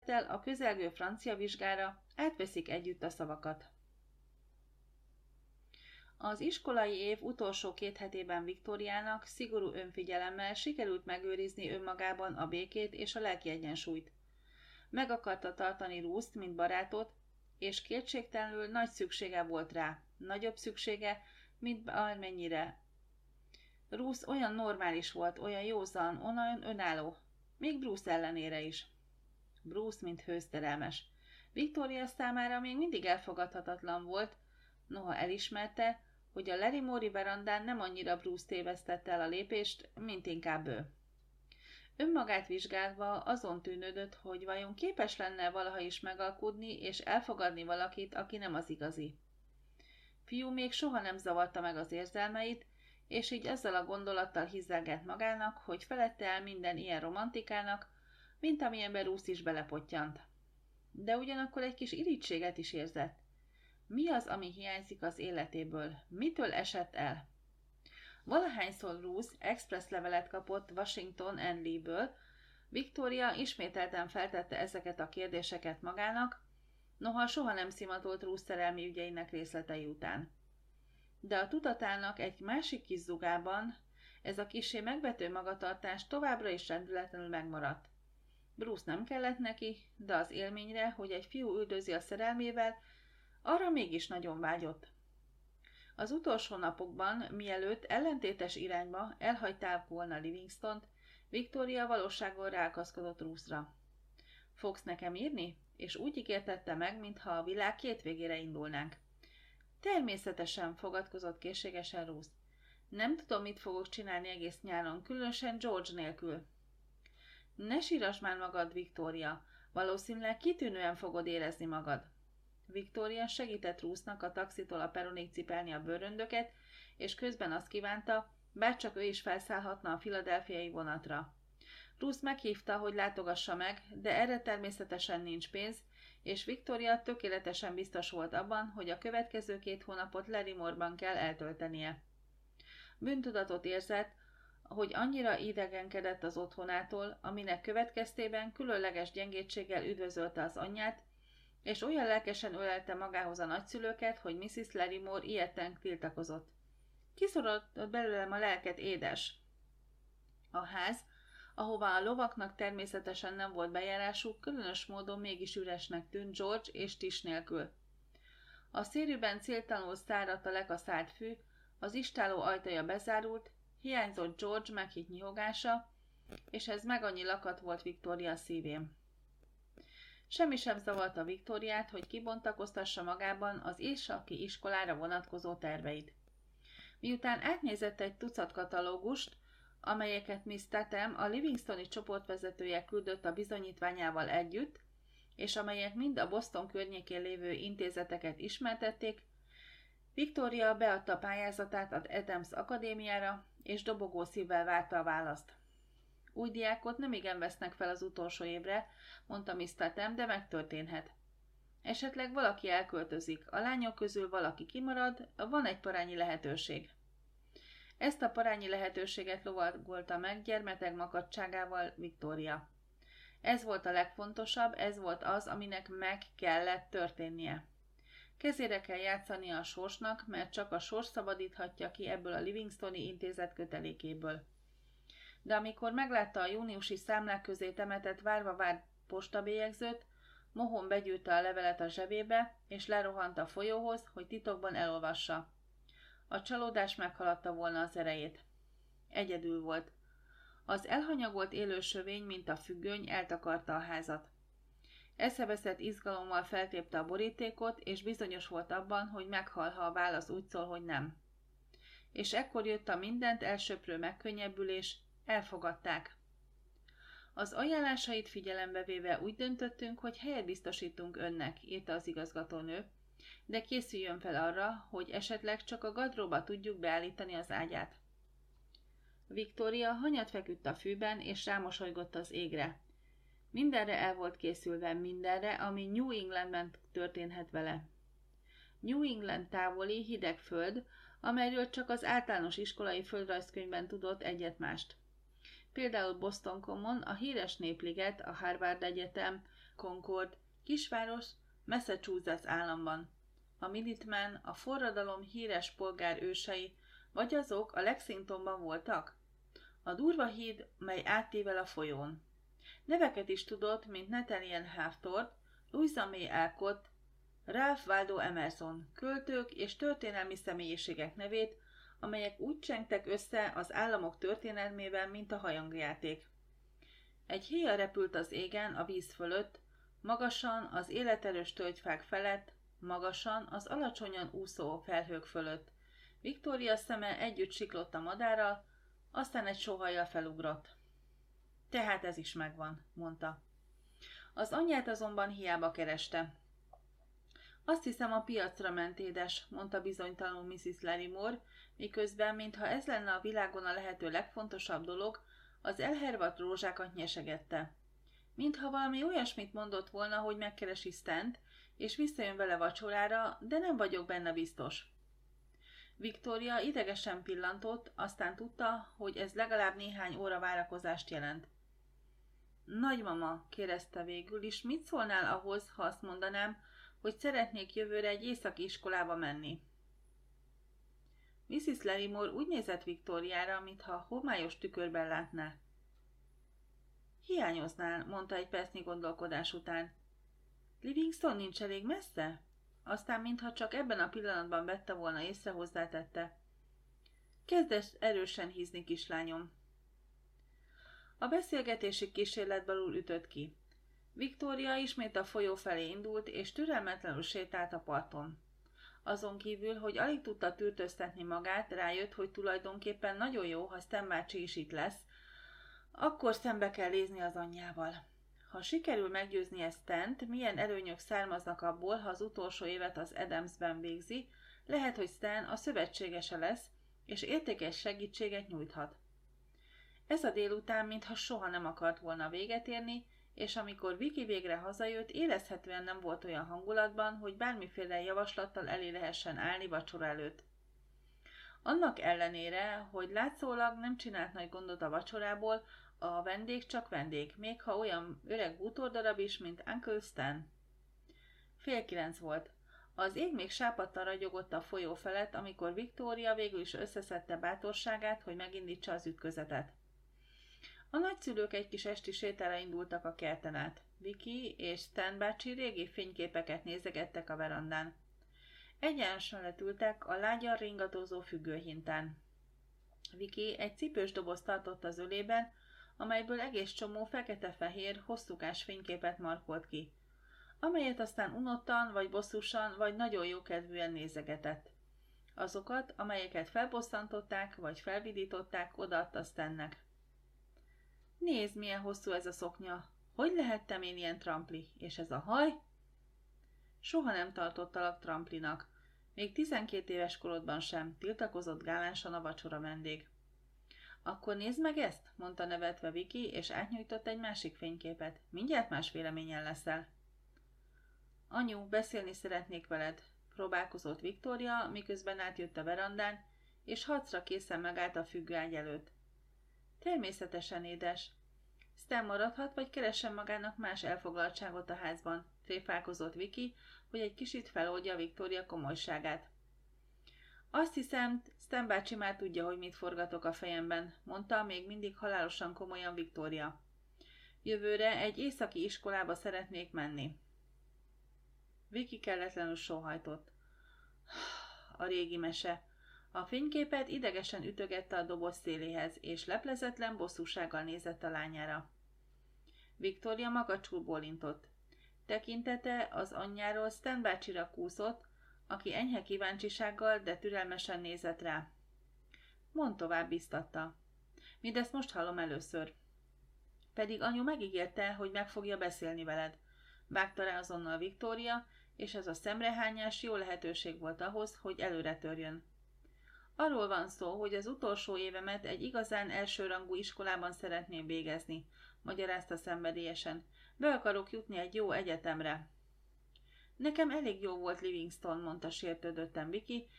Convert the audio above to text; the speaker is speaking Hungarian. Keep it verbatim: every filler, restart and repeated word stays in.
tekintettel a közelgő francia vizsgára átveszik együtt a szavakat. Az iskolai év utolsó két hetében Viktóriának szigorú önfigyelemmel sikerült megőrizni önmagában a békét és a lelki egyensúlyt. Meg akarta tartani Ruth-t, mint barátot, és kétségtelenül nagy szüksége volt rá, nagyobb szüksége, mint bármennyire. Ruth olyan normális volt, olyan józan, olyan önálló, még Bruce ellenére is. Bruce, mint hőszerelmes. Victoria számára még mindig elfogadhatatlan volt, noha elismerte, hogy a Larrymore-i verandán nem annyira Bruce tévesztette el a lépést, mint inkább ő. Önmagát vizsgálva azon tűnődött, hogy vajon képes lenne valaha is megalkudni és elfogadni valakit, aki nem az igazi. Fiú még soha nem zavarta meg az érzelmeit, és így azzal a gondolattal hizzelgett magának, hogy felette el minden ilyen romantikának, mint amilyenben Ruth is belepottyant. De ugyanakkor egy kis irítséget is érzett. Mi az, ami hiányzik az életéből? Mitől esett el? Valahányszor Ruth express levelet kapott Washington and Lee-ből, Victoria ismételten feltette ezeket a kérdéseket magának, noha soha nem szimatolt Ruth szerelmi ügyeinek részletei után. De a tudatának egy másik kis zugában ez a kissé megvető magatartás továbbra is rendületlenül megmaradt. Bruce nem kellett neki, de az élményre, hogy egy fiú üldözi a szerelmével, arra mégis nagyon vágyott. Az utolsó napokban, mielőtt ellentétes irányba elhagyták volna Livingstont, Victoria valósággal rákaszkodott Ruthra. Fogsz nekem írni? És úgy ígértette meg, mintha a világ két végére indulnánk. Természetesen, fogadkozott készségesen Ruth. Nem tudom, mit fogok csinálni egész nyáron, különösen George nélkül. Ne sírasd már magad, Victoria, valószínűleg kitűnően fogod érezni magad. Victoria segített Ruthnak a taxitól a peronig cipelni a bőröndöket, és közben azt kívánta, bárcsak ő is felszállhatna a philadelphiai vonatra. Ruth meghívta, hogy látogassa meg, de erre természetesen nincs pénz, és Victoria tökéletesen biztos volt abban, hogy a következő két hónapot Larrymore-ban kell eltöltenie. Bűntudatot érzett, hogy annyira idegenkedett az otthonától, aminek következtében különleges gyengétséggel üdvözölte az anyját, és olyan lelkesen ölelte magához a nagyszülőket, hogy missziz Larrymore ilyetten tiltakozott. Kiszorott belőlem a lelket, édes! A ház, ahová a lovaknak természetesen nem volt bejárásuk, különös módon mégis üresnek tűnt George és Tish nélkül. A szérűben céltalanul száradt a lekaszált fű, az istáló ajtaja bezárult, hiányzott George meghitt nyihogása, és ez meg annyi lakat volt Victoria szívén. Semmi sem zavarta Victoriát, hogy kibontakoztassa magában az északi iskolára vonatkozó terveit. Miután átnézett egy tucat katalógust, amelyeket miss Tatham, a Livingstoni csoportvezetője küldött a bizonyítványával együtt, és amelyek mind a Boston környékén lévő intézeteket ismertették, Victoria beadta pályázatát az Adams Akadémiára, és dobogó szívvel várta a választ. Új diákot nem igen vesznek fel az utolsó évre, mondta miss Tatham, de megtörténhet. Esetleg valaki elköltözik, a lányok közül valaki kimarad, van egy parányi lehetőség. Ezt a parányi lehetőséget lovagolta meg gyermeteg makadságával Victoria. Ez volt a legfontosabb, ez volt az, aminek meg kellett történnie. Kezére kell játszania a sorsnak, mert csak a sors szabadíthatja ki ebből a Livingstoni intézet kötelékéből. De amikor meglátta a júniusi számlák közé temetett várva várt postabélyegzőt, mohon begyűrte a levelet a zsebébe, és lerohant a folyóhoz, hogy titokban elolvassa. A csalódás meghaladta volna az erejét. Egyedül volt. Az elhanyagolt élősövény, mint a függöny, eltakarta a házat. Eszeveszett izgalommal feltépte a borítékot, és bizonyos volt abban, hogy meghal, ha a válasz úgy szól, hogy nem. És ekkor jött a mindent elsöprő megkönnyebbülés, elfogadták. Az ajánlásait figyelembe véve úgy döntöttünk, hogy helyet biztosítunk önnek, írta az igazgatónő, de készüljön fel arra, hogy esetleg csak a gardróba tudjuk beállítani az ágyát. Victoria hanyat feküdt a fűben, és rámosolygott az égre. Mindenre el volt készülve, mindenre, ami New Englandben történhet vele. New England távoli, hideg föld, amelyről csak az általános iskolai földrajzkönyvben tudott egyet-mást. Például Boston Common, a híres népliget, a Harvard Egyetem, Concord, kisváros Massachusetts államban. A Minutemen, a forradalom híres polgárősei, vagy azok a Lexingtonban voltak? A durva híd, mely áttével a folyón. Neveket is tudott, mint Nathaniel Hawthorne, Louisa May Alcott, Ralph Waldo Emerson, költők és történelmi személyiségek nevét, amelyek úgy csengtek össze az államok történelmében, mint a hajangjáték. Egy héja repült az égen a víz fölött, magasan az életerős tölgyfák felett, magasan az alacsonyan úszó felhők fölött. Victoria szeme együtt siklott a madárral, aztán egy sóhajjal felugrott. Tehát ez is megvan, mondta. Az anyját azonban hiába kereste. Azt hiszem, a piacra ment, édes, mondta bizonytalanul missziz Larrymore, miközben, mintha ez lenne a világon a lehető legfontosabb dolog, az elhervadt rózsákat nyesegette. Mintha valami olyasmit mondott volna, hogy megkeresi Stant, és visszajön vele vacsorára, de nem vagyok benne biztos. Victoria idegesen pillantott, aztán tudta, hogy ez legalább néhány óra várakozást jelent. Nagymama, kérdezte végül is, mit szólnál ahhoz, ha azt mondanám, hogy szeretnék jövőre egy északi iskolába menni? missziz Larrymore úgy nézett Victoriára, mintha homályos tükörben látná. Hiányoznál, mondta egy percnyi gondolkodás után. Livingston nincs elég messze? Aztán, mintha csak ebben a pillanatban vette volna észre, hozzátette. Kezdesz erősen hízni, kislányom. A beszélgetési kísérlet balul ütött ki. Victoria ismét a folyó felé indult, és türelmetlenül sétált a parton. Azon kívül, hogy alig tudta tűrtöztetni magát, rájött, hogy tulajdonképpen nagyon jó, ha Stan bácsi is itt lesz, akkor szembe kell nézni az anyjával. Ha sikerül meggyőznie Stant, milyen előnyök származnak abból, ha az utolsó évet az Adamsben végzi, lehet, hogy Stan a szövetségese lesz, és értékes segítséget nyújthat. Ez a délután mintha soha nem akart volna véget érni, és amikor Vicky végre hazajött, érezhetően nem volt olyan hangulatban, hogy bármiféle javaslattal elé lehessen állni vacsora előtt. Annak ellenére, hogy látszólag nem csinált nagy gondot a vacsorából, a vendég csak vendég, még ha olyan öreg bútordarab is, mint Uncle Stan. Fél kilenc volt. Az ég még sápadtan ragyogott a folyó felett, amikor Victoria végül is összeszedte bátorságát, hogy megindítsa az ütközetet. A nagyszülők egy kis esti sétára indultak a kerten át. Vicky és Stan bácsi régi fényképeket nézegettek a verandán. Egyenesen letültek a lágyan ringatózó függőhintán. Vicky egy cipős dobozt tartott az ölében, amelyből egész csomó fekete-fehér, hosszúkás fényképet markolt ki, amelyet aztán unottan, vagy bosszusan, vagy nagyon jókedvűen nézegetett. Azokat, amelyeket felbosszantották, vagy felvidították, odaadta Stannek. Nézd, milyen hosszú ez a szoknya! Hogy lehettem én ilyen trampli? És ez a haj? Soha nem tartottalak tramplinak. Még tizenkét éves korodban sem, tiltakozott gálánsan a vacsora vendég. Akkor nézd meg ezt, mondta nevetve Vicky, és átnyújtott egy másik fényképet. Mindjárt más véleményen leszel. Anyu, beszélni szeretnék veled, próbálkozott Victoria, miközben átjött a verandán, és harcra készen megállt a függőágy előtt. Természetesen, édes. Stan maradhat, vagy keressen magának más elfoglaltságot a házban, tréfálkozott Vicky, hogy egy kicsit feloldja Victoria komolyságát. Azt hiszem, Stan bácsi már tudja, hogy mit forgatok a fejemben, mondta még mindig halálosan komolyan Victoria. Jövőre egy északi iskolába szeretnék menni. Vicky kelletlenül sóhajtott. A régi mese. A fényképet idegesen ütögette a doboz széléhez, és leplezetlen bosszúsággal nézett a lányára. Victoria magacsul bólintott. Tekintete az anyjáról Stan bácsira kúszott, aki enyhe kíváncsisággal, de türelmesen nézett rá. Mondd tovább, biztatta. Mindezt most hallom először. Pedig anyu megígérte, hogy meg fogja beszélni veled. Vágta rá azonnal Victoria, és ez a szemrehányás jó lehetőség volt ahhoz, hogy előre törjön. Arról van szó, hogy az utolsó évemet egy igazán elsőrangú iskolában szeretném végezni, magyarázta szenvedélyesen. Be akarok jutni egy jó egyetemre. Nekem elég jó volt Livingston, mondta sértődötten Vicky,